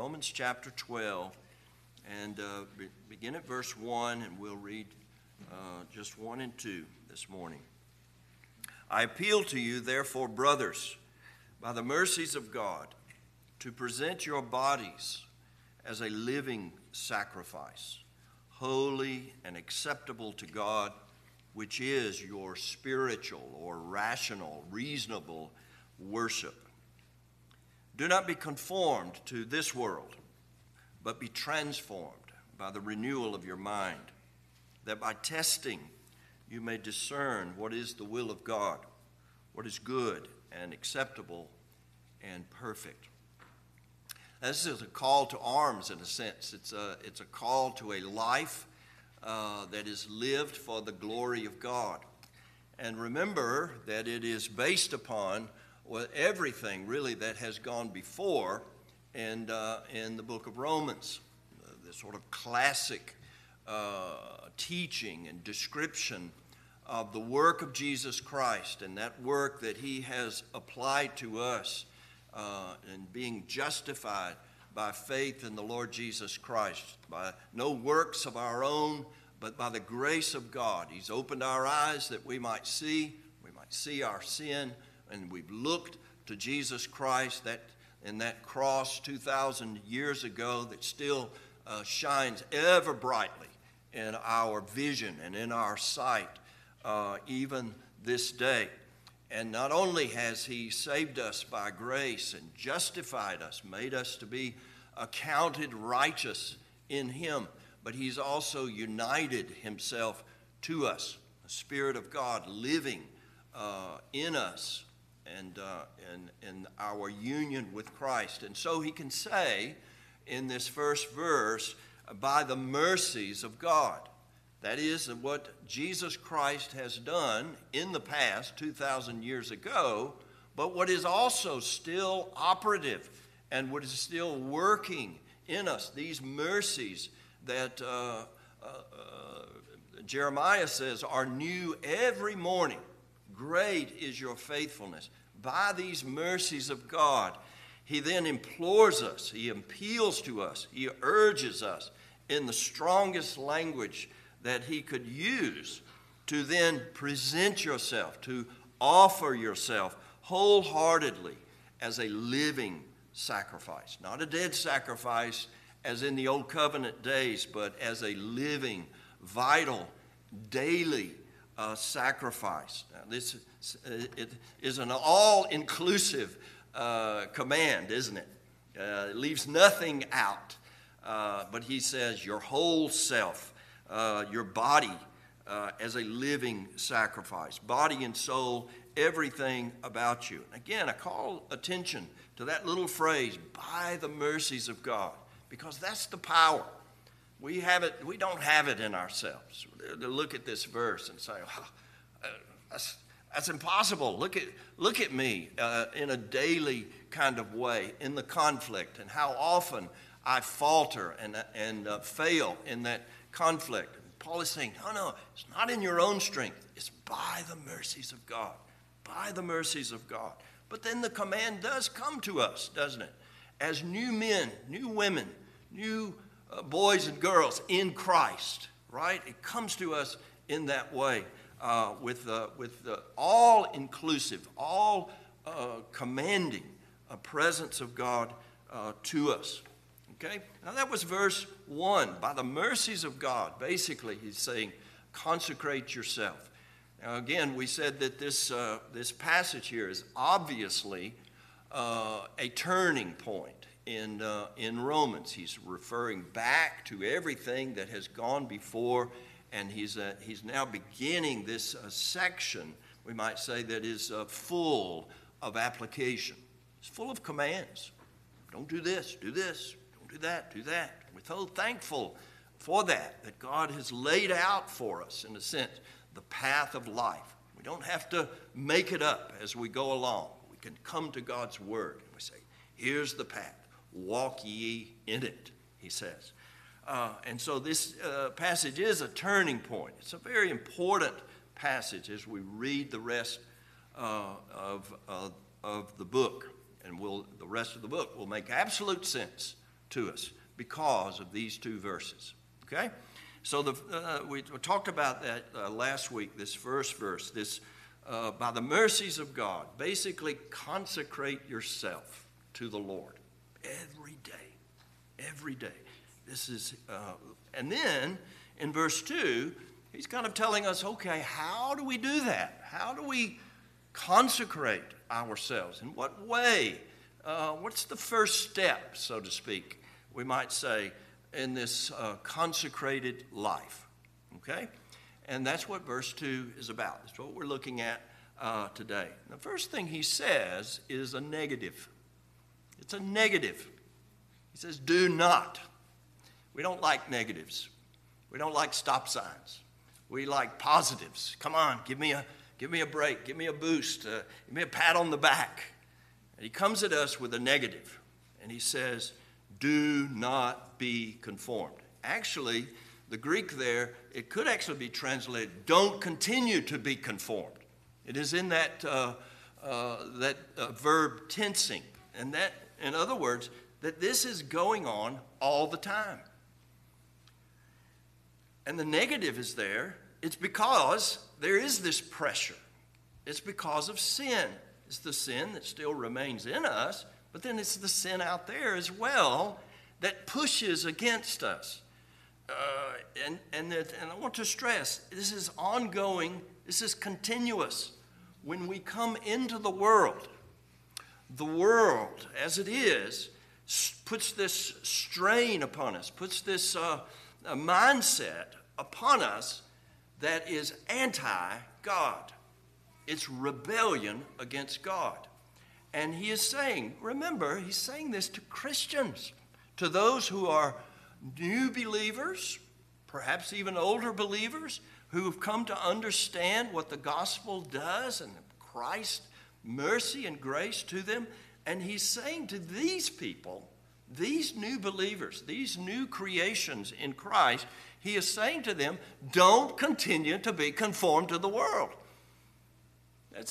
Romans chapter 12, and begin at verse 1, and we'll read just 1 and 2 this morning. I appeal to you, therefore, brothers, by the mercies of God, to present your bodies as a living sacrifice, holy and acceptable to God, which is your spiritual or rational, reasonable worship. Do not be conformed to this world, but be transformed by the renewal of your mind, that by testing you may discern what is the will of God, what is good and acceptable and perfect. This is a call to arms in a sense. It's a call to a life that is lived for the glory of God. And remember that it is based upon everything really that has gone before in the book of Romans, the sort of classic teaching and description of the work of Jesus Christ and that work that he has applied to us in being justified by faith in the Lord Jesus Christ, by no works of our own, but by the grace of God. He's opened our eyes that we might see our sin, and we've looked to Jesus Christ in that cross 2,000 years ago that still shines ever brightly in our vision and in our sight even this day. And not only has he saved us by grace and justified us, made us to be accounted righteous in him, but he's also united himself to us, the Spirit of God living in us and in our union with Christ. And so he can say in this first verse, by the mercies of God. That is what Jesus Christ has done in the past 2,000 years ago, but what is also still operative and what is still working in us, these mercies that Jeremiah says are new every morning. Great is your faithfulness. By these mercies of God, he then implores us, he appeals to us, he urges us in the strongest language that he could use to then present yourself, to offer yourself wholeheartedly as a living sacrifice. Not a dead sacrifice as in the Old Covenant days, but as a living, vital, daily sacrifice. Now, this it is an all-inclusive command, isn't it? It leaves nothing out. But he says your whole self, your body as a living sacrifice, body and soul, everything about you. Again, I call attention to that little phrase, by the mercies of God, because that's the power. We don't have it in ourselves. To look at this verse and say, oh, that's impossible. Look at me in a daily kind of way in the conflict, and how often I falter and fail in that conflict. Paul is saying, no, it's not in your own strength. It's by the mercies of God. By the mercies of God. But then the command does come to us, doesn't it? As new men, new women, new boys and girls in Christ, right? It comes to us in that way with the all-inclusive, all commanding presence of God to us. Okay? Now that was verse 1. By the mercies of God, basically he's saying, consecrate yourself. Now again, we said that this passage here is obviously a turning point in Romans. He's referring back to everything that has gone before, and he's now beginning this section, we might say, that is full of application. It's full of commands. Don't do this, do this. Do that, do that. We're so thankful for that God has laid out for us, in a sense, the path of life. We don't have to make it up as we go along. We can come to God's word and we say, here's the path. Walk ye in it, he says. And so this passage is a turning point. It's a very important passage as we read the rest of the book. And the rest of the book will make absolute sense to us because of these two verses. Okay? So we talked about that last week, this first verse, this by the mercies of God. Basically, consecrate yourself to the Lord every day. Every day. This is, and then in verse 2, he's kind of telling us, okay, how do we do that? How do we consecrate ourselves? In what way? What's the first step, so to speak, we might say, in this consecrated life? Okay? And that's what verse 2 is about. That's what we're looking at today. The first thing he says is a negative. It's a negative. He says, do not. We don't like negatives. We don't like stop signs. We like positives. Come on, give me a break. Give me a boost. Give me a pat on the back. And he comes at us with a negative. And he says, do not be conformed. Actually, the Greek there, it could actually be translated, don't continue to be conformed. It is in that verb tensing. And that, in other words, that this is going on all the time. And the negative is there. It's because there is this pressure. It's because of sin. It's the sin that still remains in us, but then it's the sin out there as well that pushes against us. And I want to stress, this is ongoing, this is continuous. When we come into the world as it is, puts this strain upon us, puts this a mindset upon us that is anti-God. It's rebellion against God. And he is saying, remember, he's saying this to Christians, to those who are new believers, perhaps even older believers, who have come to understand what the gospel does and Christ's mercy and grace to them. And he's saying to these people, these new believers, these new creations in Christ, he is saying to them, don't continue to be conformed to the world. That's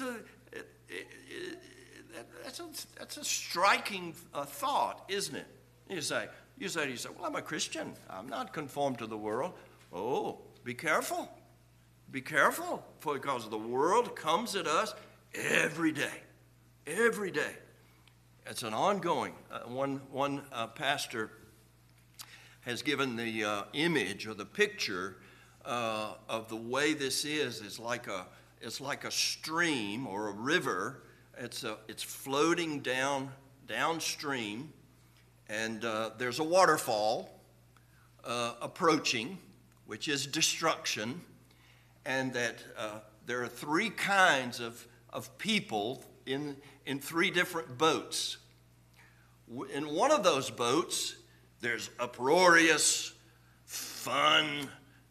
a striking thought, isn't it? You say, well, I'm a Christian. I'm not conformed to the world. Oh, be careful. Be careful, because the world comes at us every day. Every day. It's an ongoing. One pastor has given the image or the picture of the way this is like a stream or a river. It's floating downstream, and there's a waterfall approaching, which is destruction, and that there are three kinds of people in three different boats. In one of those boats, there's uproarious, fun,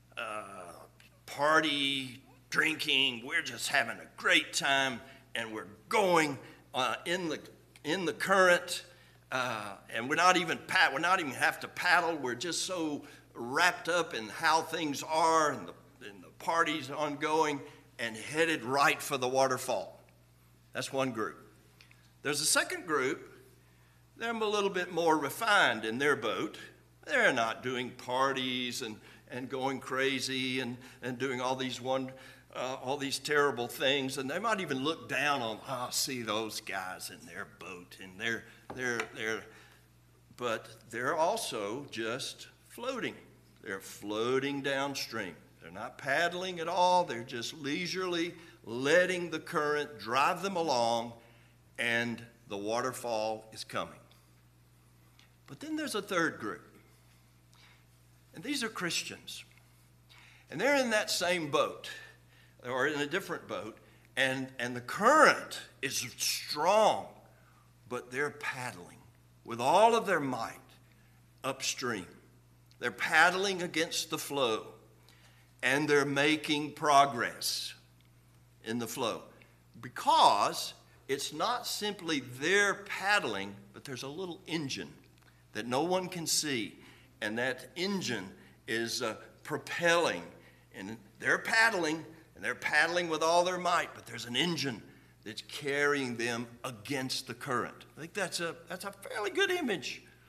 party, drinking. We're just having a great time, and we're going in the current, and we're not even have to paddle. We're just so wrapped up in how things are, and the party's ongoing, and headed right for the waterfall. That's one group. There's a second group. They're a little bit more refined in their boat. They're not doing parties and going crazy and doing all these terrible things. And they might even look down on, see those guys in their boat. And but they're also just floating. They're floating downstream. They're not paddling at all. They're just leisurely letting the current drive them along, and the waterfall is coming. But then there's a third group, and these are Christians, and they're in that same boat, or in a different boat, and the current is strong, but they're paddling with all of their might upstream. They're paddling against the flow, and they're making progress in the flow, because it's not simply their paddling, but there's a little engine that no one can see, and that engine is propelling, and they're paddling with all their might, but there's an engine that's carrying them against the current. I think that's a fairly good image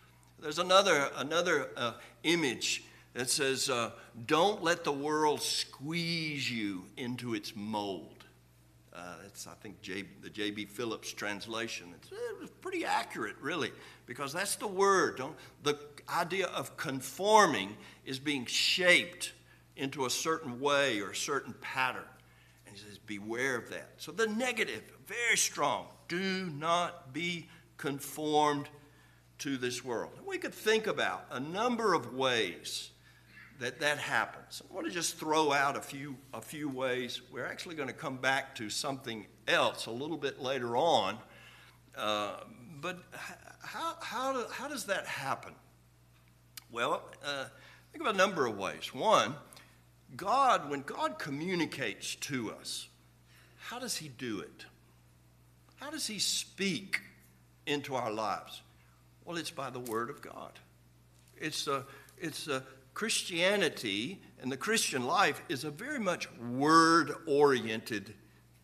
There's another image that says, don't let the world squeeze you into its mold. That's, I think, the J.B. Phillips translation. It's pretty accurate, really, because that's the word. The idea of conforming is being shaped into a certain way or a certain pattern. And he says, beware of that. So the negative, very strong. Do not be conformed to this world. We could think about a number of ways that happens. I want to just throw out a few ways. We're actually going to come back to something else a little bit later on. But how does that happen? Well, think of a number of ways. One, when God communicates to us, how does he do it? How does he speak into our lives? Well, it's by the Word of God. It's Christianity and the Christian life is a very much word-oriented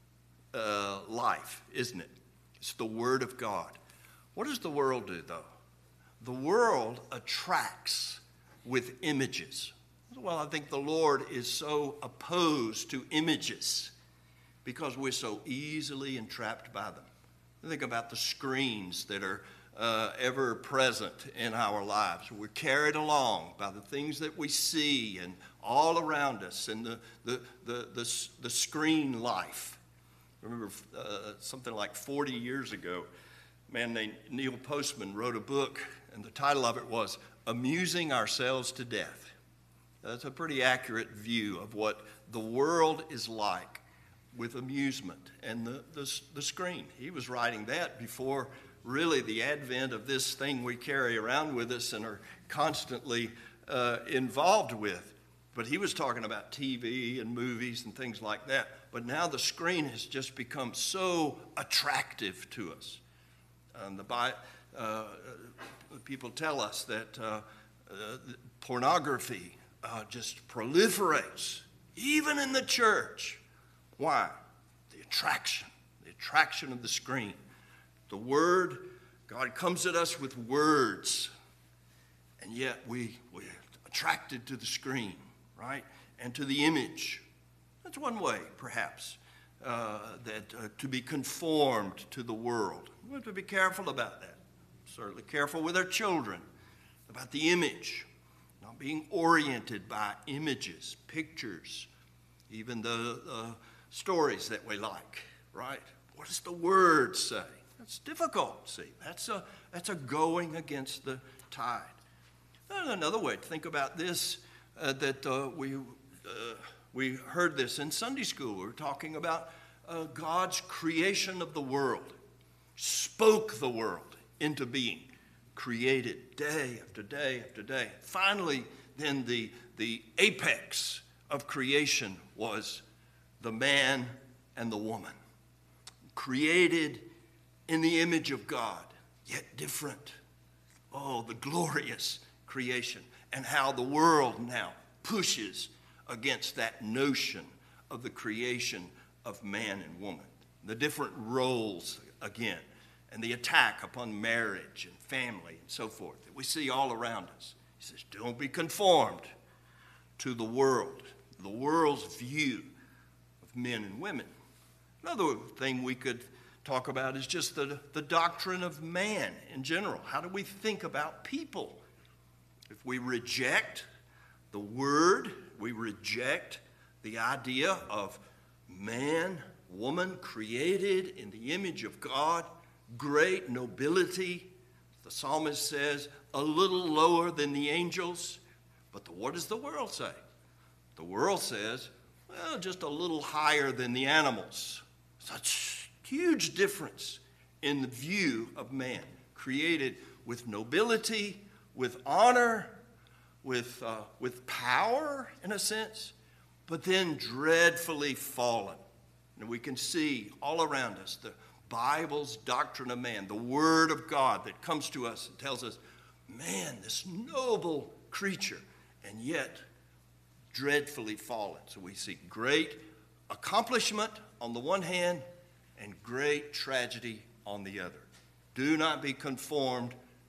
life, isn't it? It's the Word of God. What does the world do, though? The world attracts with images. Well, I think the Lord is so opposed to images because we're so easily entrapped by them. Think about the screens that are ever present in our lives. We're carried along by the things that we see and all around us and the screen life. I remember something like 40 years ago, a man named Neil Postman wrote a book, and the title of it was Amusing Ourselves to Death. That's a pretty accurate view of what the world is like with amusement and the screen. He was writing that before really the advent of this thing we carry around with us and are constantly involved with. But he was talking about TV and movies and things like that. But now the screen has just become so attractive to us. People tell us that pornography just proliferates, even in the church. Why? The attraction of the screen. The Word, God comes at us with words, and yet we're attracted to the screen, right? And to the image. That's one way, perhaps, to be conformed to the world. We have to be careful about that. Certainly careful with our children about the image, not being oriented by images, pictures, even the stories that we like, right? What does the Word say? That's difficult, see. That's a going against the tide. Another way to think about this, we heard this in Sunday school. We were talking about God's creation of the world. Spoke the world into being. Created day after day after day. Finally, then the apex of creation was the man and the woman. Created in the image of God, yet different. Oh, the glorious creation, and how the world now pushes against that notion of the creation of man and woman. The different roles again, and the attack upon marriage and family and so forth that we see all around us. He says, don't be conformed to the world's view of men and women. Another thing we could talk about is just the doctrine of man in general. How do we think about people? If we reject the Word, we reject the idea of man, woman created in the image of God, great nobility. The psalmist says, a little lower than the angels. But what does the world say? The world says, well, just a little higher than the animals. Such huge difference in the view of man, created with nobility, with honor, with power in a sense, but then dreadfully fallen. And we can see all around us the Bible's doctrine of man, the Word of God that comes to us and tells us, man, this noble creature, and yet dreadfully fallen. So we see great accomplishment on the one hand and great tragedy on the other. Do not be conformed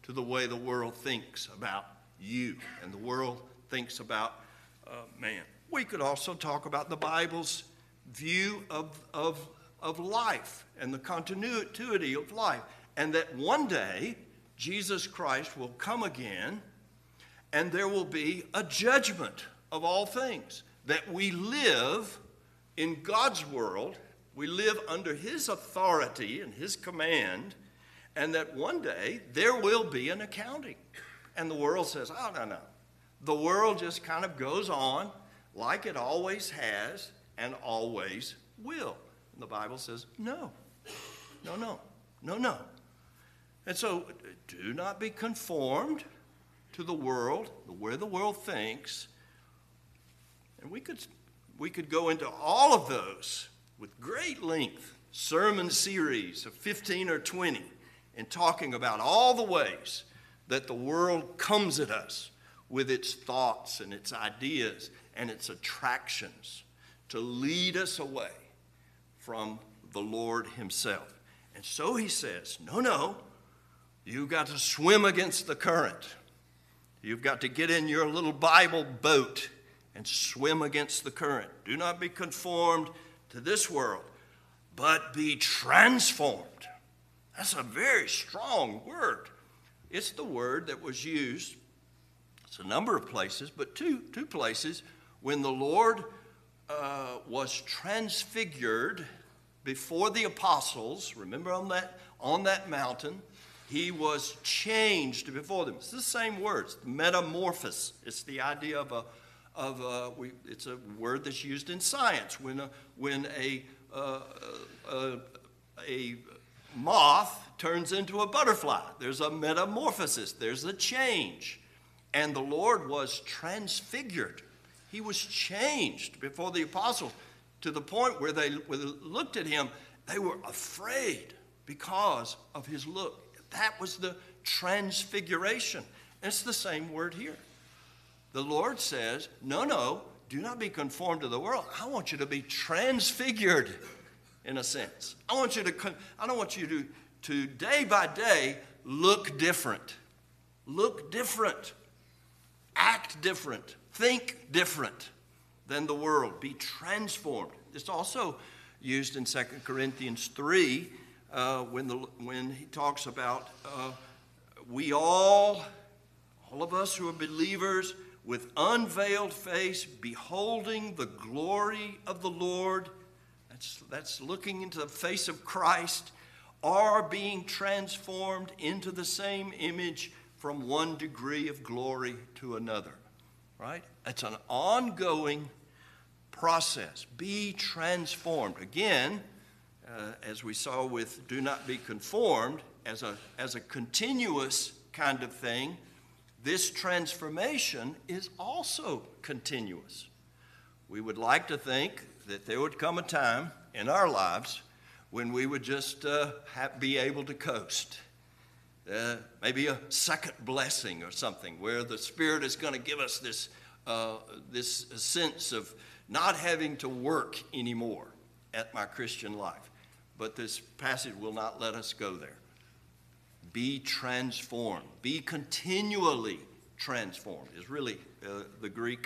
to the way the world thinks about you and the world thinks about man. We could also talk about the Bible's view of life and the continuity of life, and that one day Jesus Christ will come again and there will be a judgment of all things, that we live in God's world, we live under his authority and his command, and that one day there will be an accounting. And the world says, oh, no. The world just kind of goes on like it always has and always will. And the Bible says, no. And so do not be conformed to the world, where the world thinks. And we could go into all of those with great length, sermon series of 15 or 20, and talking about all the ways that the world comes at us with its thoughts and its ideas and its attractions to lead us away from the Lord himself. And so he says, no, you've got to swim against the current. You've got to get in your little Bible boat and swim against the current. Do not be conformed to this world, but be transformed. That's a very strong word. It's the word that was used, it's a number of places, but two places when the Lord was transfigured before the apostles. Remember on that mountain, he was changed before them. It's the same words, metamorphosis. It's the idea it's a word that's used in science. When a moth turns into a butterfly, there's a metamorphosis, there's a change. And the Lord was transfigured. He was changed before the apostles to the point where they looked at him, they were afraid because of his look. That was the transfiguration. It's the same word here. The Lord says, no, do not be conformed to the world. I want you to be transfigured, in a sense. I don't want you to day by day look different. Look different. Act different. Think different than the world. Be transformed. It's also used in 2 Corinthians 3 when he talks about we all of us who are believers, with unveiled face, beholding the glory of the Lord, that's looking into the face of Christ, are being transformed into the same image from one degree of glory to another. Right? It's an ongoing process. Be transformed. Again, as we saw with do not be conformed, as a continuous kind of thing, this transformation is also continuous. We would like to think that there would come a time in our lives when we would just be able to coast. Maybe a second blessing or something where the Spirit is going to give us this sense of not having to work anymore at my Christian life. But this passage will not let us go there. Be transformed. Be continually transformed is really the Greek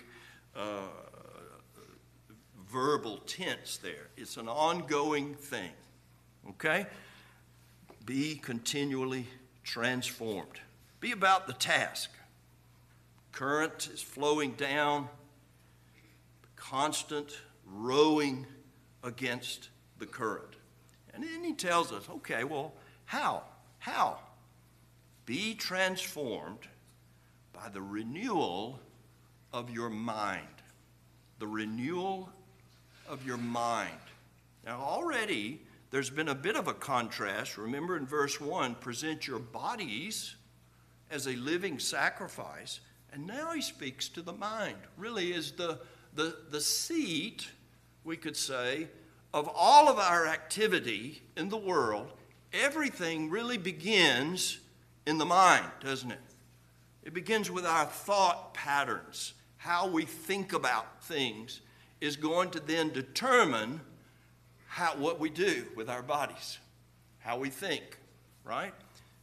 verbal tense there. It's an ongoing thing. Okay? Be continually transformed. Be about the task. Current is flowing down, constant rowing against the current. And then he tells us, okay, well, how? How? Be transformed by the renewal of your mind. The renewal of your mind. Now, already there's been a bit of a contrast. Remember in verse 1, present your bodies as a living sacrifice. And now he speaks to the mind. Really is the seat, we could say, of all of our activity in the world. Everything really begins in the mind, doesn't it? It begins with our thought patterns. How we think about things is going to then determine what we do with our bodies, how we think, right?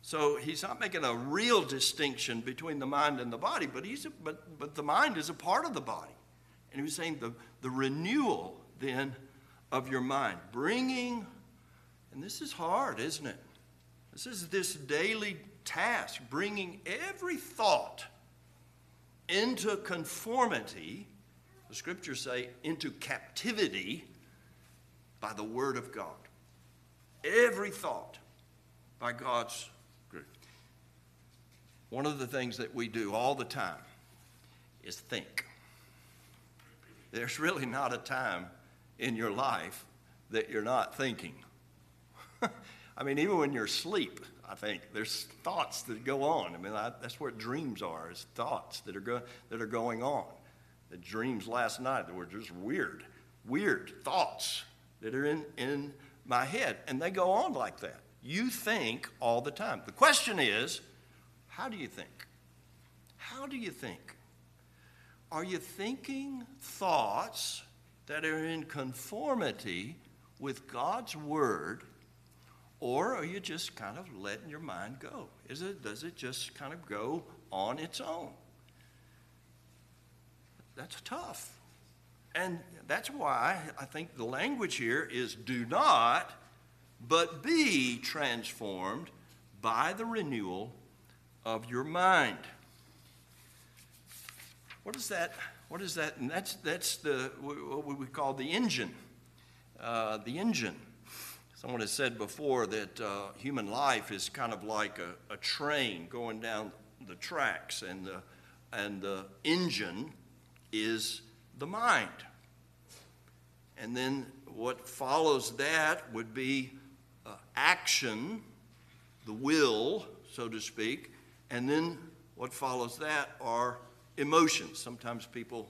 So he's not making a real distinction between the mind and the body, but the mind is a part of the body. And he was saying the renewal then of your mind, bringing, and this is hard, isn't it? This is this daily task, bringing every thought into conformity, the scriptures say, into captivity by the word of God. Every thought by God's group. One of the things that we do all the time is think. There's really not a time in your life that you're not thinking. I mean, even when you're asleep, I think there's thoughts that go on. I mean, that's where dreams are, is thoughts that are going on. The dreams last night were just weird thoughts that are in my head, and they go on like that. You think all the time. The question is, how do you think? How do you think? Are you thinking thoughts that are in conformity with God's word, or are you just kind of letting your mind go? Does it just kind of go on its own? That's tough. And that's why I think the language here is do not, but be transformed by the renewal of your mind. What is that? And that's what we call the engine. The engine. Someone has said before that human life is kind of like a train going down the tracks, and the engine is the mind. And then what follows that would be action, the will, so to speak, and then what follows that are emotions. Sometimes people,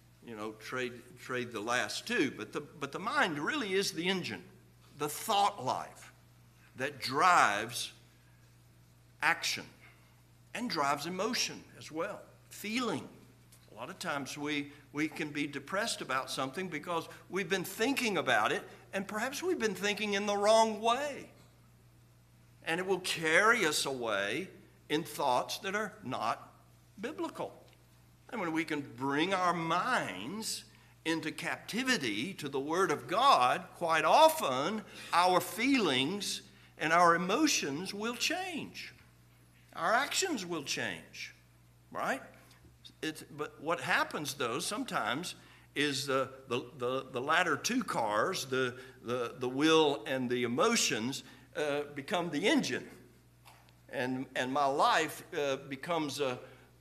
trade the last two, but the mind really is the engine, the thought life that drives action and drives emotion as well, feeling. A lot of times we can be depressed about something because we've been thinking about it, and perhaps we've been thinking in the wrong way. And it will carry us away in thoughts that are not biblical. And when we can bring our minds into captivity to the Word of God, quite often our feelings and our emotions will change. Our actions will change, right? But what happens, though, sometimes is the latter two cars, the will and the emotions, become the engine. And my life becomes a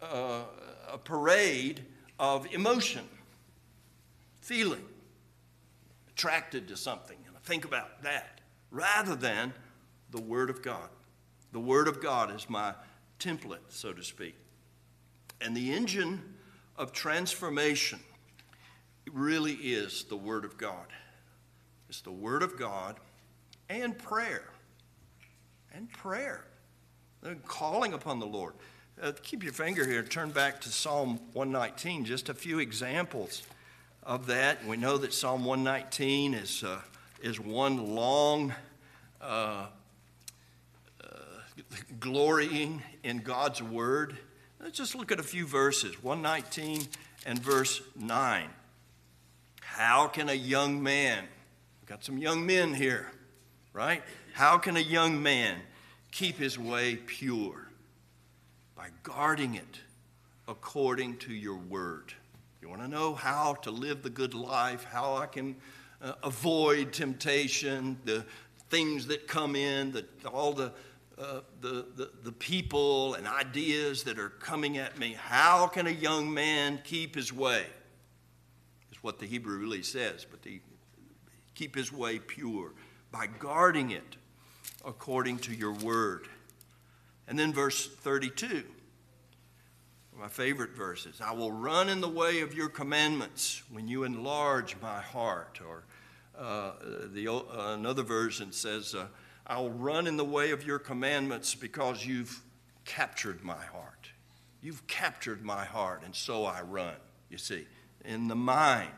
parade of emotion, feeling, attracted to something. And I think about that rather than the Word of God. The Word of God is my template, so to speak. And the engine of transformation really is the Word of God. It's the Word of God and prayer. And prayer. Calling upon the Lord. Keep your finger here. Turn back to Psalm 119. Just a few examples of that. We know that Psalm 119 is one long glorying in God's Word. Let's just look at a few verses. 119 and verse 9. How can a young man, we've got some young men here, right? How can a young man keep his way pure? By guarding it according to your word. You want to know how to live the good life, how I can avoid temptation, the things that come in, all the people and ideas that are coming at me. How can a young man keep his way? Is what the Hebrew really says, but keep his way pure by guarding it according to your word. And then verse 32, my favorite verses. I will run in the way of your commandments when you enlarge my heart. Or another version says, I'll run in the way of your commandments because you've captured my heart. You've captured my heart, and so I run, you see, in the mind.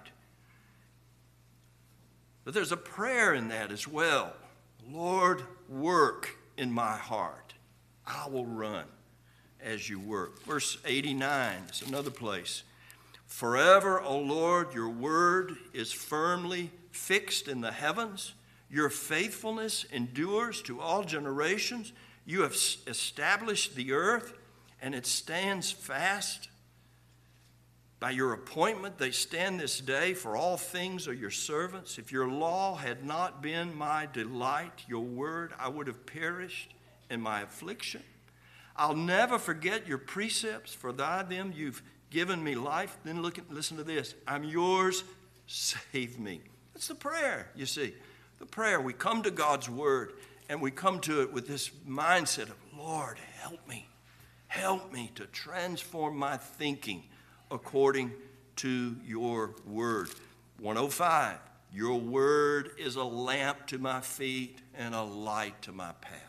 But there's a prayer in that as well. Lord, work in my heart. I will run as you work. Verse 89 is another place. Forever, O Lord, your word is firmly fixed in the heavens. Your faithfulness endures to all generations. You have established the earth, and it stands fast. By your appointment, they stand this day, for all things are your servants. If your law had not been my delight, your word, I would have perished in my affliction. I'll never forget your precepts, for by them you've given me life. Then listen to this. I'm yours, save me. That's the prayer, you see. The prayer, we come to God's word, and we come to it with this mindset of, Lord, help me. Help me to transform my thinking according to your word. 105, your word is a lamp to my feet and a light to my path.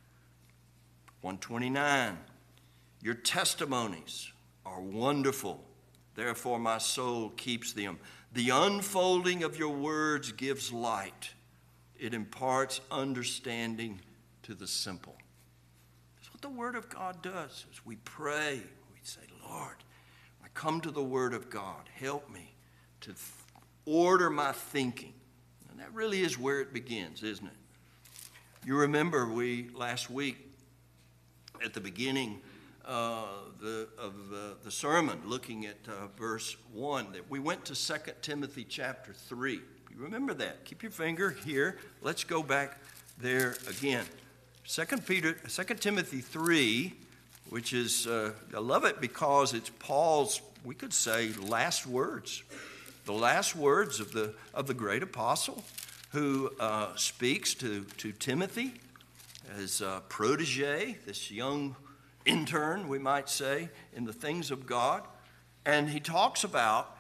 129, your testimonies are wonderful. Therefore, my soul keeps them. The unfolding of your words gives light. It imparts understanding to the simple. That's what the Word of God does. As we pray, we say, Lord, I come to the Word of God. Help me to order my thinking. And that really is where it begins, isn't it? You remember last week at the beginning of the sermon, looking at verse 1, that we went to 2 Timothy chapter 3. You remember that. Keep your finger here. Let's go back there again. 2 Timothy 3, which is, I love it because it's Paul's, we could say, last words. The last words of the great apostle who speaks to Timothy, his protege, this young intern, we might say, in the things of God. And he talks about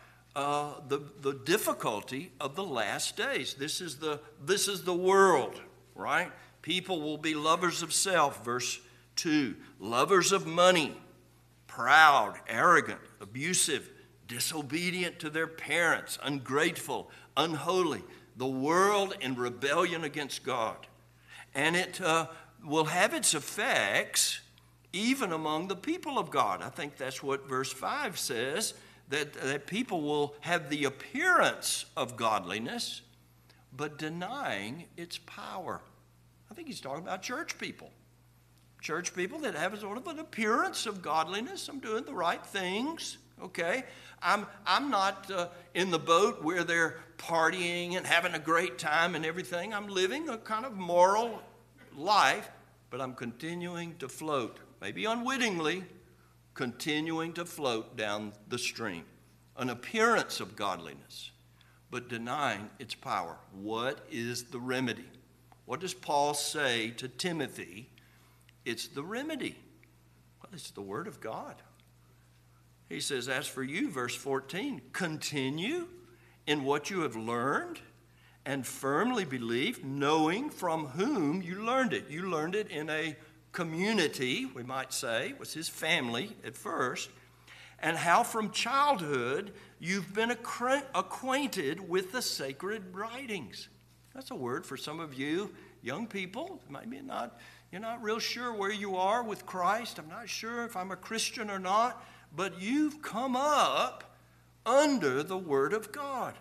the difficulty of the last days. This is the world, right? People will be lovers of self, verse 2. Lovers of money, proud, arrogant, abusive, disobedient to their parents, ungrateful, unholy. The world in rebellion against God. And it will have its effects even among the people of God. I think that's what verse 5 says, that people will have the appearance of godliness, but denying its power. I think he's talking about church people. Church people that have sort of an appearance of godliness. I'm doing the right things, okay? I'm not in the boat where they're partying and having a great time and everything. I'm living a kind of moral life, but I'm continuing to float, maybe unwittingly, continuing to float down the stream. An appearance of godliness, but denying its power. What is the remedy? What does Paul say to Timothy? It's the remedy. Well, it's the Word of God. He says, as for you, verse 14, continue in what you have learned and firmly believe, knowing from whom you learned it. You learned it in a community, we might say. It was his family at first. And how from childhood you've been acquainted with the sacred writings. That's a word for some of you young people. Maybe you're not real sure where you are with Christ. I'm not sure if I'm a Christian or not. But you've come up under the Word of God.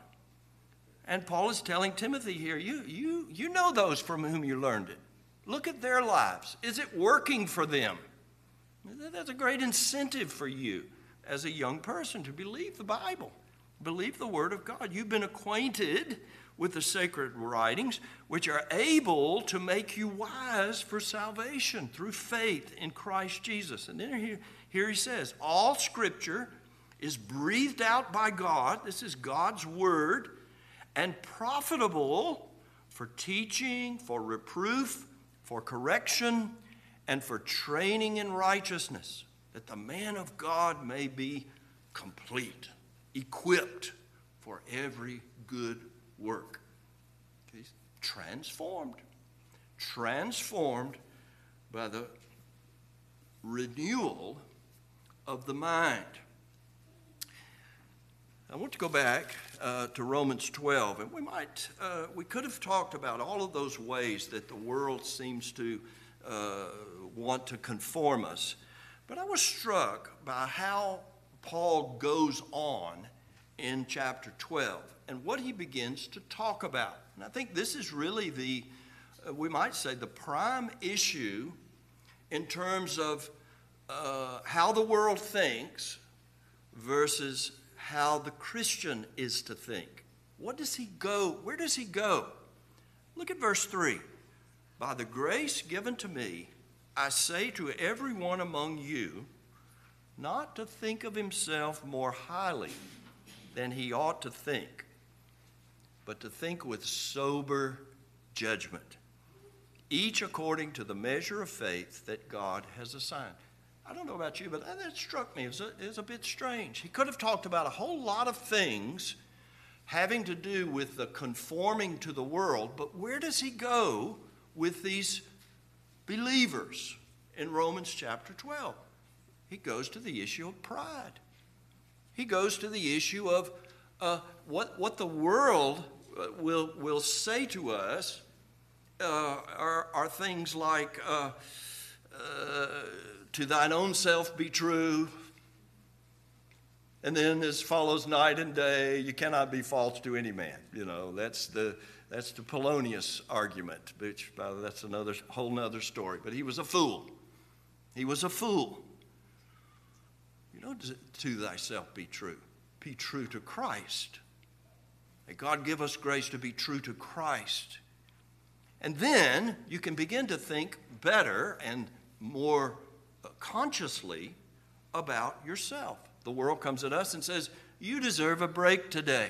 And Paul is telling Timothy here, you know those from whom you learned it. Look at their lives. Is it working for them? That's a great incentive for you as a young person to believe the Bible, believe the Word of God. You've been acquainted with the sacred writings, which are able to make you wise for salvation through faith in Christ Jesus. And then here he says, all Scripture is breathed out by God. This is God's Word, and profitable for teaching, for reproof, for correction, and for training in righteousness, that the man of God may be complete, equipped for every good work. He's transformed by the renewal of the mind. I want to go back to Romans 12, and we could have talked about all of those ways that the world seems to want to conform us. But I was struck by how Paul goes on in chapter 12 and what he begins to talk about. And I think this is really we might say, the prime issue in terms of how the world thinks versus how the Christian is to think. Where does he go? Look at verse 3. By the grace given to me, I say to everyone among you, not to think of himself more highly than he ought to think, but to think with sober judgment, each according to the measure of faith that God has assigned. I don't know about you, but that struck me as a bit strange. He could have talked about a whole lot of things having to do with the conforming to the world, but where does he go with these believers in Romans chapter 12? He goes to the issue of pride. He goes to the issue of what the world will say to us are things like, to thine own self be true, and then as follows night and day, you cannot be false to any man. You know, that's the Polonius argument, which that's another whole nother story. But he was a fool. He was a fool. You know, to thyself be true. Be true to Christ. May God give us grace to be true to Christ. And then you can begin to think better and more consciously about yourself. The world comes at us and says, you deserve a break today.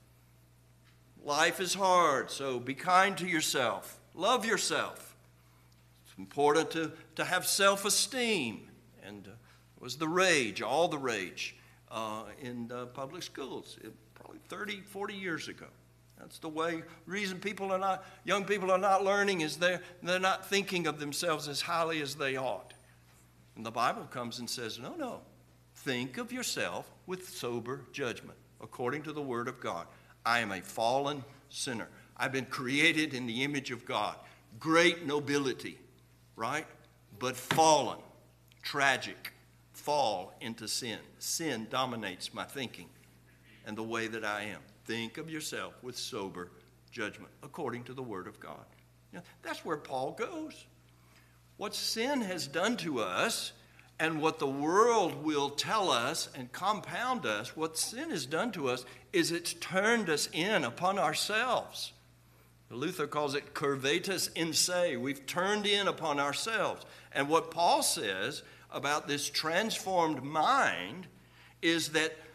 Life is hard, so be kind to yourself. Love yourself. It's important to have self-esteem. And it was the rage, all the rage in public schools, probably 30, 40 years ago. That's the reason young people are not learning is they're not thinking of themselves as highly as they ought. And the Bible comes and says, no, think of yourself with sober judgment, according to the Word of God. I am a fallen sinner. I've been created in the image of God. Great nobility, right? But fallen, tragic, fall into sin. Sin dominates my thinking and the way that I am. Think of yourself with sober judgment, according to the Word of God. Now, that's where Paul goes. What sin has done to us and what the world will tell us and compound us, what sin has done to us is it's turned us in upon ourselves. Luther calls it curvatus in se. We've turned in upon ourselves. And what Paul says about this transformed mind is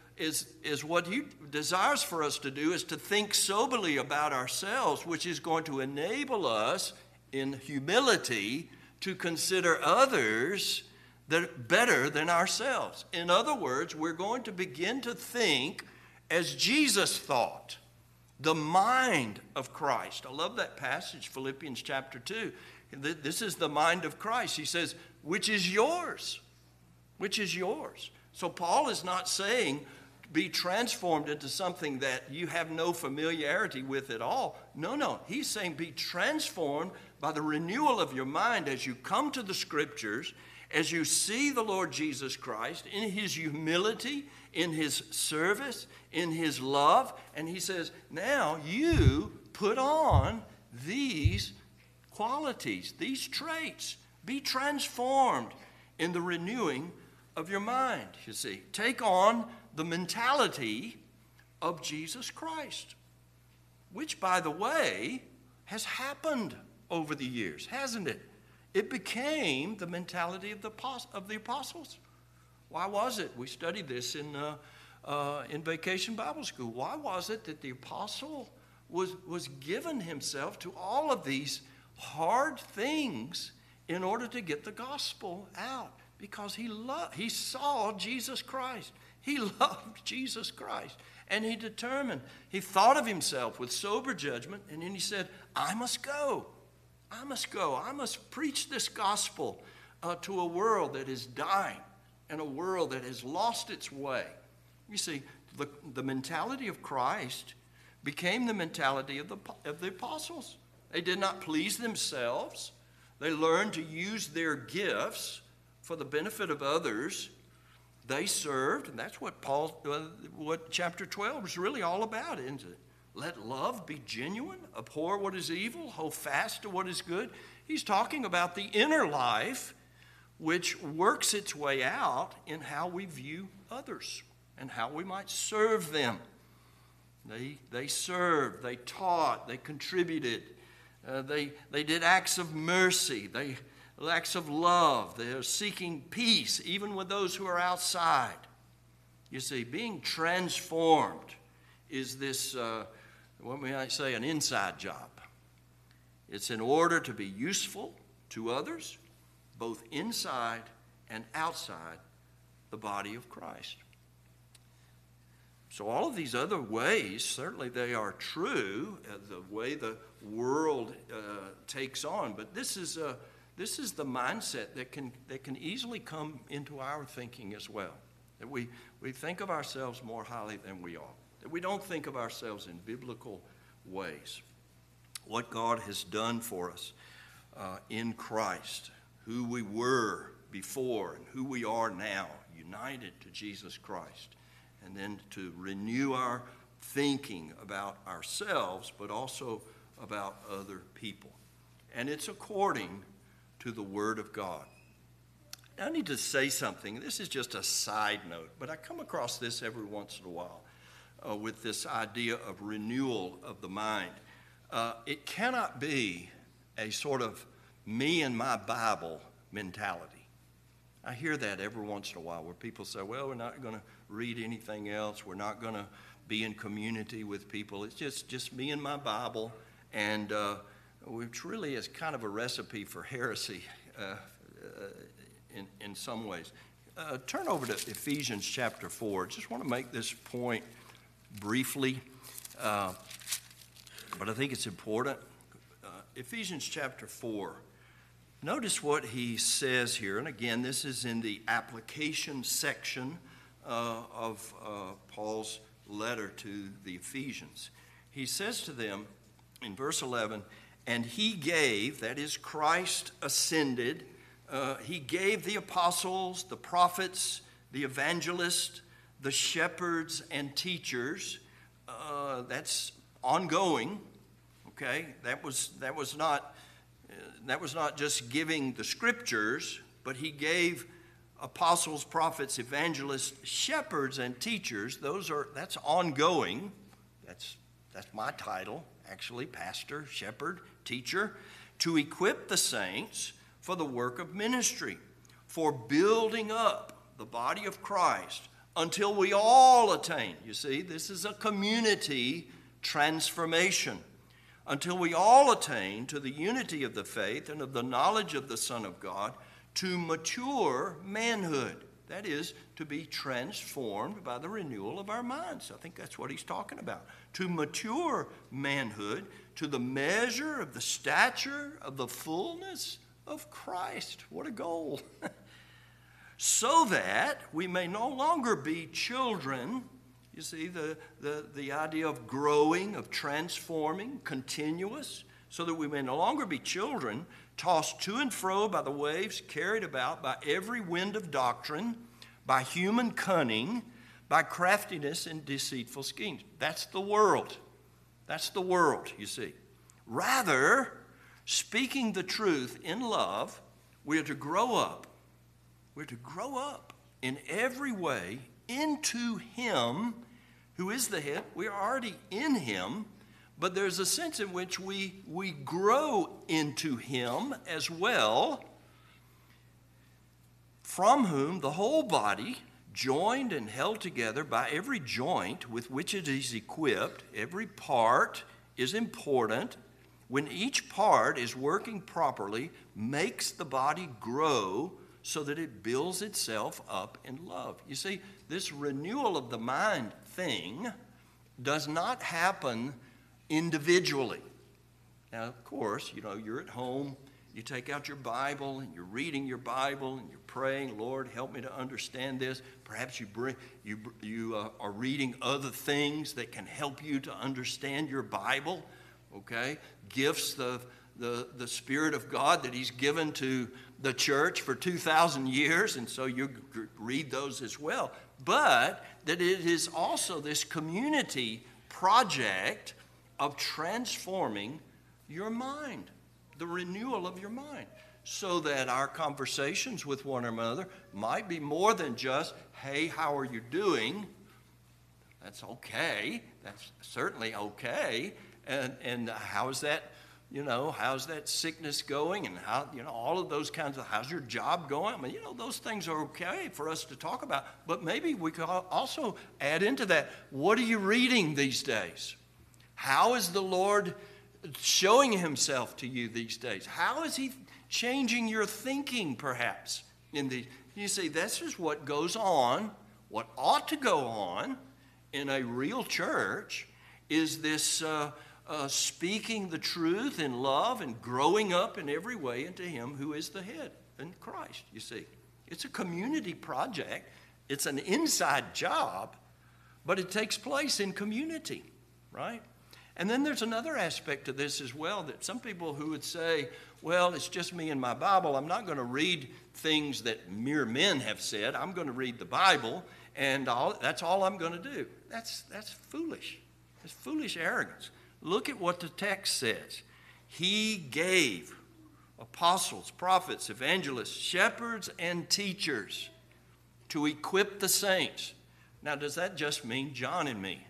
what he desires for us to do is to think soberly about ourselves, which is going to enable us in humility to consider others that are better than ourselves. In other words, we're going to begin to think as Jesus thought, the mind of Christ. I love that passage, Philippians chapter 2. This is the mind of Christ. He says, which is yours? Which is yours? So Paul is not saying be transformed into something that you have no familiarity with at all. No. He's saying be transformed by the renewal of your mind as you come to the Scriptures, as you see the Lord Jesus Christ in his humility, in his service, in his love. And he says, now you put on these qualities, these traits. Be transformed in the renewing of your mind, you see. Take on the mentality of Jesus Christ, which, by the way, has happened over the years, hasn't it? It became the mentality of the apostles. Why was it? We studied this in Vacation Bible School. Why was it that the apostle was given himself to all of these hard things in order to get the gospel out? Because he saw Jesus Christ. He loved Jesus Christ. And he thought of himself with sober judgment, and then he said, I must go. I must preach this gospel to a world that is dying and a world that has lost its way. You see, the mentality of Christ became the mentality of the apostles. They did not please themselves. They learned to use their gifts for the benefit of others. They served, and that's what what chapter 12 is really all about, isn't it? Let love be genuine, abhor what is evil, hold fast to what is good. He's talking about the inner life, which works its way out in how we view others and how we might serve them. They served, they taught, they contributed, they did acts of mercy, acts of love. They're seeking peace, even with those who are outside. You see, being transformed is this, what may I say, an inside job. It's in order to be useful to others, both inside and outside the body of Christ. So all of these other ways, certainly they are true, the way the world takes on, but this is the mindset that can easily come into our thinking as well. That we think of ourselves more highly than we ought. That we don't think of ourselves in biblical ways. What God has done for us in Christ, who we were before and who we are now, united to Jesus Christ. And then to renew our thinking about ourselves, but also about other people. And it's according to the Word of God. Now, I need to say something. This is just a side note, but I come across this every once in a while with this idea of renewal of the mind. It cannot be a sort of me and my Bible mentality. I hear that every once in a while where people say, well, we're not going to read anything else. We're not going to be in community with people. It's just me and my Bible. And which really is kind of a recipe for heresy in some ways. Turn over to Ephesians chapter 4. Just want to make this point briefly, but I think it's important. Ephesians chapter 4. Notice what he says here, and again, this is in the application section of Paul's letter to the Ephesians. He says to them in verse 11, and he gave, that is Christ ascended, he gave the apostles, the prophets, the evangelists, the shepherds and teachers. That's ongoing, okay? That was not just giving the scriptures, but he gave apostles, prophets, evangelists, shepherds, and teachers. That's ongoing. That's my title, actually, pastor, shepherd, teacher, to equip the saints for the work of ministry, for building up the body of Christ until we all attain. You see, this is a community transformation. Until we all attain to the unity of the faith and of the knowledge of the Son of God, to mature manhood. That is, to be transformed by the renewal of our minds. I think that's what he's talking about. To mature manhood, to the measure of the stature of the fullness of Christ. What a goal. So that we may no longer be children. You see, the idea of growing, of transforming, continuous, so that we may no longer be children, tossed to and fro by the waves, carried about by every wind of doctrine, by human cunning, by craftiness and deceitful schemes. That's the world. That's the world, you see. Rather, speaking the truth in love, we are to grow up. We're to grow up in every way into him who is the head. We are already in him, but there's a sense in which we grow into him as well, from whom the whole body, joined and held together by every joint with which it is equipped, every part is important. When each part is working properly, makes the body grow so that it builds itself up in love. You see, this renewal of the mind thing does not happen individually. Now, of course, you're at home, you take out your Bible, and you're reading your Bible, and you're praying, Lord, help me to understand this. Perhaps you are reading other things that can help you to understand your Bible, okay? Gifts of the Spirit of God that he's given to the church for 2,000 years, and so you read those as well. But that it is also this community project of transforming your mind, the renewal of your mind, so that our conversations with one another might be more than just, hey, how are you doing? That's okay. That's certainly okay. And how's that, how's that sickness going? And how, all of those kinds of, how's your job going? I mean, those things are okay for us to talk about. But maybe we could also add into that, what are you reading these days? How is the Lord showing himself to you these days? How is he changing your thinking, perhaps? You see, this is what goes on, what ought to go on in a real church, is this speaking the truth in love and growing up in every way into him who is the head, in Christ, you see. It's a community project. It's an inside job, but it takes place in community, right? And then there's another aspect to this as well, that some people who would say, well, it's just me and my Bible. I'm not going to read things that mere men have said. I'm going to read the Bible, and that's all I'm going to do. That's foolish. It's foolish arrogance. Look at what the text says. He gave apostles, prophets, evangelists, shepherds, and teachers to equip the saints. Now, does that just mean John and me?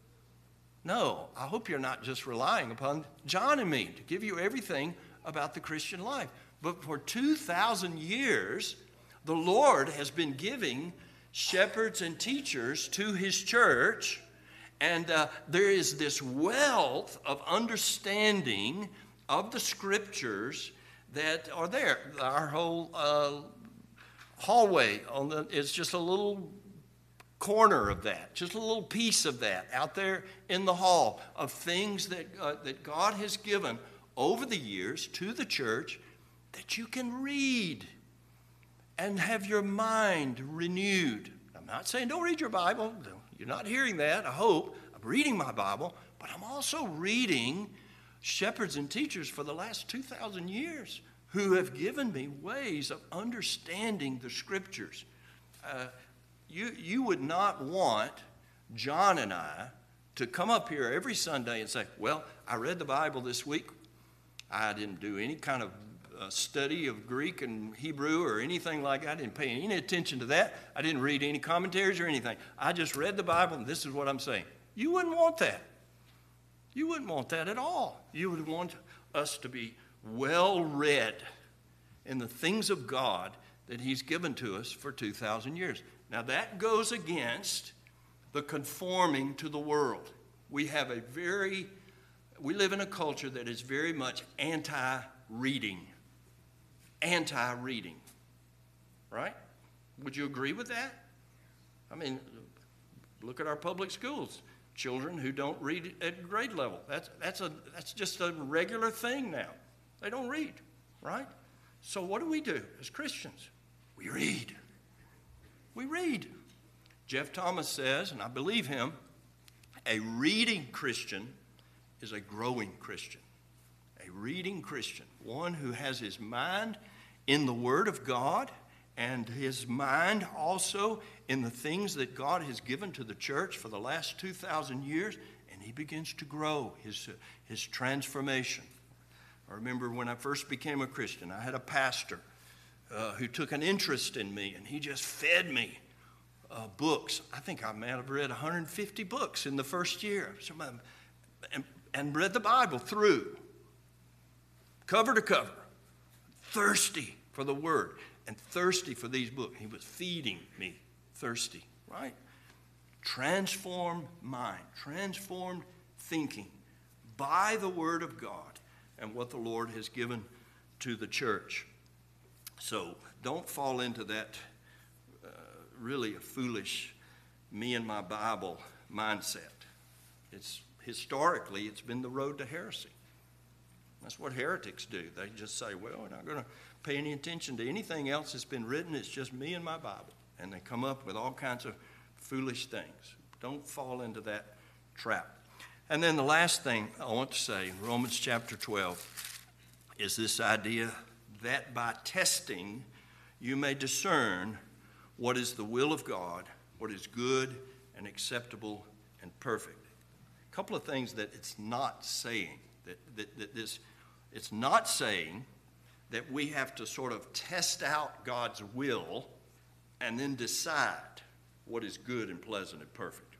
No, I hope you're not just relying upon John and me to give you everything about the Christian life. But for 2,000 years, the Lord has been giving shepherds and teachers to his church, and there is this wealth of understanding of the scriptures that are there. Our whole hallway is just a little corner of that, just a little piece of that out there in the hall of things that God has given over the years to the church that you can read and have your mind renewed. I'm not saying don't read your Bible. You're not hearing that, I hope. I'm reading my Bible, but I'm also reading shepherds and teachers for the last 2,000 years who have given me ways of understanding the scriptures. You would not want John and I to come up here every Sunday and say, well, I read the Bible this week. I didn't do any kind of study of Greek and Hebrew or anything like that. I didn't pay any attention to that. I didn't read any commentaries or anything. I just read the Bible, and this is what I'm saying. You wouldn't want that. You wouldn't want that at all. You would want us to be well read in the things of God that he's given to us for 2,000 years. Now that goes against the conforming to the world. We live in a culture that is very much anti-reading, right? Would you agree with that? I mean, look at our public schools. Children who don't read at grade level. That's just a regular thing now. They don't read, right? So what do we do as Christians? We read. We read. Jeff Thomas says, and I believe him, a reading Christian is a growing Christian. A reading Christian, one who has his mind in the Word of God and his mind also in the things that God has given to the church for the last 2,000 years, and he begins to grow his transformation. I remember when I first became a Christian, I had a pastor who took an interest in me, and he just fed me books. I think I might have read 150 books in the first year, and read the Bible through, cover to cover, thirsty for the Word and thirsty for these books. He was feeding me, thirsty, right? Transformed mind, transformed thinking by the Word of God and what the Lord has given to the church. So don't fall into that really a foolish me and my Bible mindset. Historically, it's been the road to heresy. That's what heretics do. They just say, well, we're not going to pay any attention to anything else that's been written. It's just me and my Bible. And they come up with all kinds of foolish things. Don't fall into that trap. And then the last thing I want to say, Romans chapter 12. is this idea that by testing you may discern what is the will of God, what is good and acceptable and perfect. A couple of things that it's not saying. It's not saying that we have to sort of test out God's will and then decide what is good and pleasant and perfect.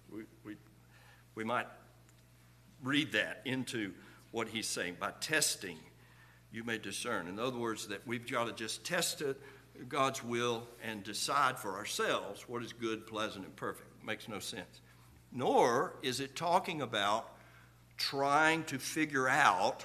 We might read that into what he's saying. By testing, you may discern. In other words, that we've got to just test it, God's will, and decide for ourselves what is good, pleasant, and perfect. It makes no sense. Nor is it talking about trying to figure out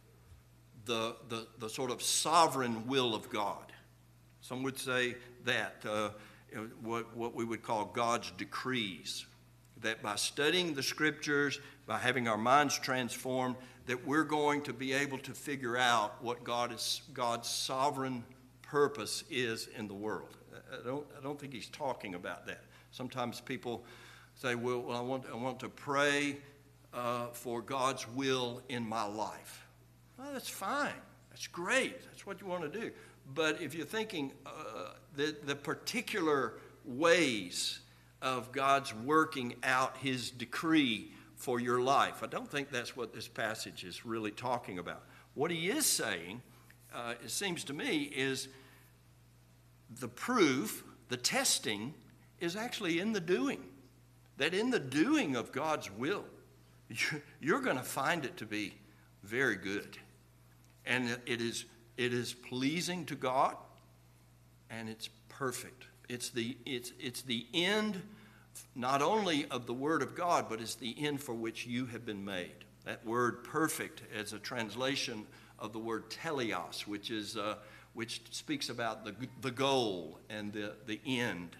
the sort of sovereign will of God. Some would say that what we would call God's decrees, that by studying the Scriptures, by having our minds transformed, that we're going to be able to figure out what God's sovereign purpose is in the world. I don't think he's talking about that. Sometimes people say, well, I want to pray for God's will in my life. Well, that's fine. That's great. That's what you want to do. But if you're thinking the particular ways of God's working out his decree for your life, I don't think that's what this passage is really talking about. What he is saying, it seems to me, is the proof, the testing, is actually in the doing. That in the doing of God's will, you're going to find it to be very good. And it is pleasing to God, and it's perfect. It's the end not only of the Word of God, but it's the end for which you have been made. That word perfect is a translation of the word teleos, which speaks about the goal and the end,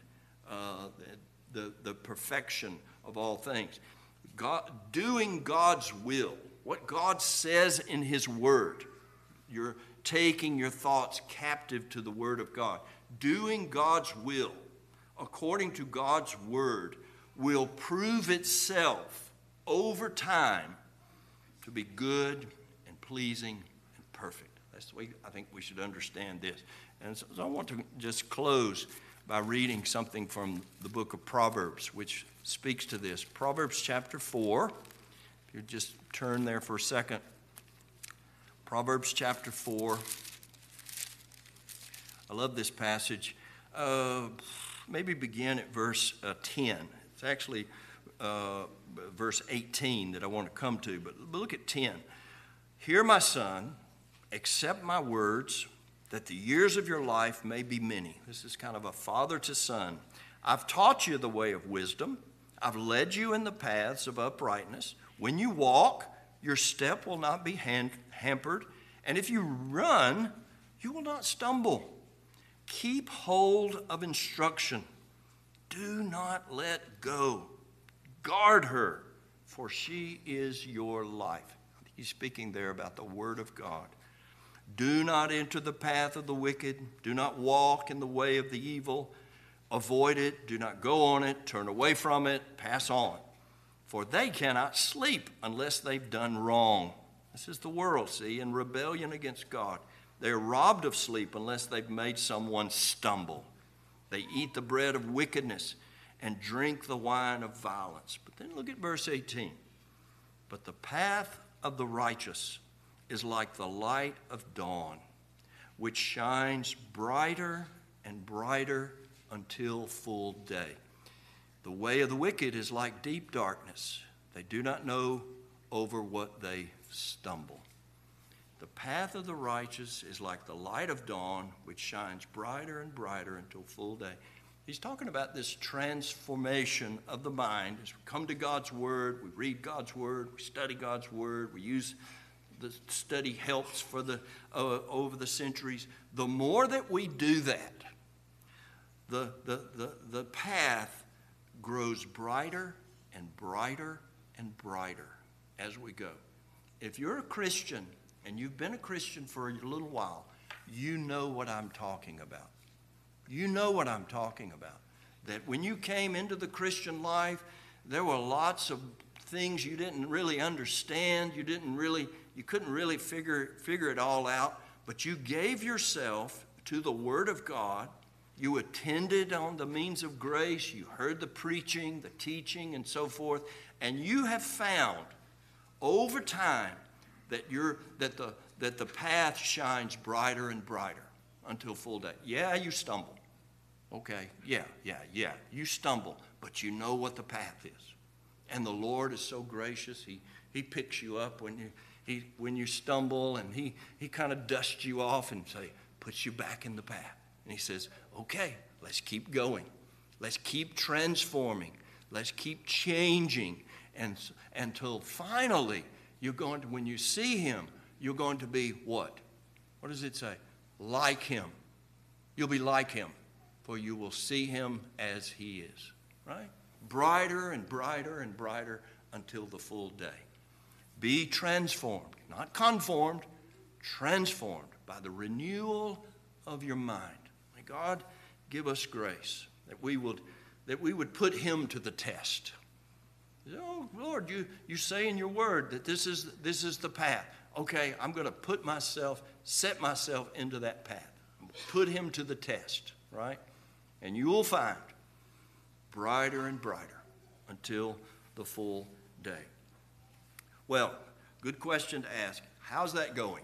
the perfection of all things. God, doing God's will, what God says in his Word. You're taking your thoughts captive to the Word of God. Doing God's will according to God's Word will prove itself over time to be good and pleasing and perfect. That's the way I think we should understand this. And so I want to just close by reading something from the book of Proverbs, which speaks to this. Proverbs chapter 4. If you just turn there for a second. Proverbs chapter 4. I love this passage. Maybe begin at verse 10. It's actually verse 18 that I want to come to, but look at 10. Hear, my son, accept my words, that the years of your life may be many. This is kind of a father to son. I've taught you the way of wisdom. I've led you in the paths of uprightness. When you walk, your step will not be hampered, and if you run, you will not stumble. Keep hold of instruction. Do not let go. Guard her, for she is your life. He's speaking there about the Word of God. Do not enter the path of the wicked. Do not walk in the way of the evil. Avoid it. Do not go on it. Turn away from it. Pass on. For they cannot sleep unless they've done wrong. This is the world, see, in rebellion against God. They're robbed of sleep unless they've made someone stumble. They eat the bread of wickedness and drink the wine of violence. But then look at verse 18. But the path of the righteous is like the light of dawn, which shines brighter and brighter until full day. The way of the wicked is like deep darkness. They do not know over what they stumble. The path of the righteous is like the light of dawn, which shines brighter and brighter until full day. He's talking about this transformation of the mind. As we come to God's Word, we read God's Word, we study God's Word, we use the study helps for over the centuries. The more that we do that, the path grows brighter and brighter and brighter as we go. If you're a Christian, and you've been a Christian for a little while, you know what I'm talking about. You know what I'm talking about. That when you came into the Christian life, there were lots of things you didn't really understand. You didn't really you couldn't really figure it all out, but you gave yourself to the Word of God. You attended on the means of grace. You heard the preaching, the teaching, and so forth. And you have found over time that the path shines brighter and brighter until full day. Yeah, you stumble. Okay, yeah. You stumble, but you know what the path is. And the Lord is so gracious. He picks you up when you stumble, and he kind of dusts you off and puts you back in the path. And he says, okay, let's keep going. Let's keep transforming. Let's keep changing. And until finally, when you see him, you're going to be what? What does it say? Like him. You'll be like him, for you will see him as he is. Right? Brighter and brighter and brighter until the full day. Be transformed, not conformed, transformed by the renewal of your mind. May God give us grace that we would put him to the test. Oh, Lord, you say in your word that this is the path. Okay, I'm going to set myself into that path. Put him to the test, right? And you will find brighter and brighter until the full day. Well, good question to ask. How's that going?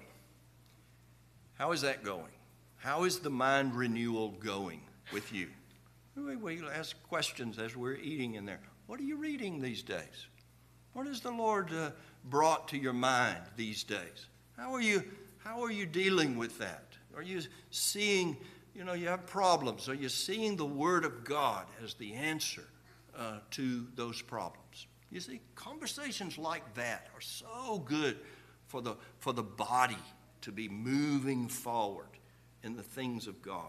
How is that going? How is the mind renewal going with you? We'll ask questions as we're eating in there. What are you reading these days? What has the Lord brought to your mind these days? How are you dealing with that? Are you seeing, you have problems? Are you seeing the Word of God as the answer to those problems? You see, conversations like that are so good for the body to be moving forward in the things of God.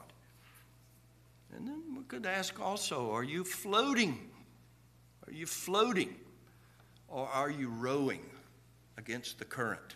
And then we could ask also, are you floating? Are you floating? Or are you rowing against the current,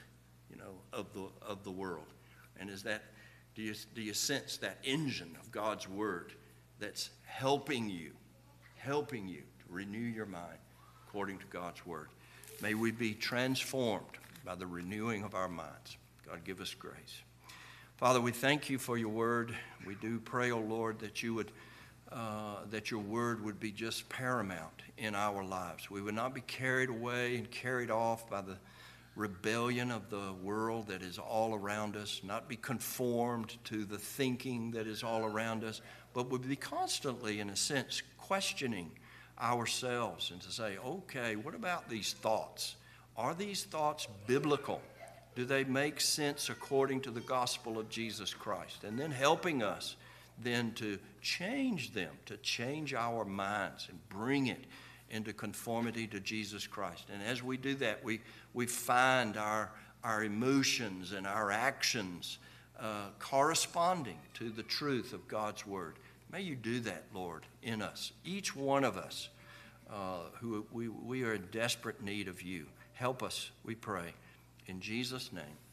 of the world? And do you sense that engine of God's Word that's helping you to renew your mind according to God's Word? May we be transformed by the renewing of our minds. God, give us grace. Father, we thank you for your word. We do pray, O Lord, that you would, that your word would be just paramount in our lives. We would not be carried away and carried off by the rebellion of the world that is all around us, not be conformed to the thinking that is all around us, but would be constantly, in a sense, questioning ourselves and to say, okay, what about these thoughts? Are these thoughts biblical? Do they make sense according to the gospel of Jesus Christ? And then helping us then to change them, to change our minds and bring it into conformity to Jesus Christ. And as we do that, we find our emotions and our actions corresponding to the truth of God's Word. May you do that, Lord, in us, each one of us who we are in desperate need of you. Help us, we pray. In Jesus' name.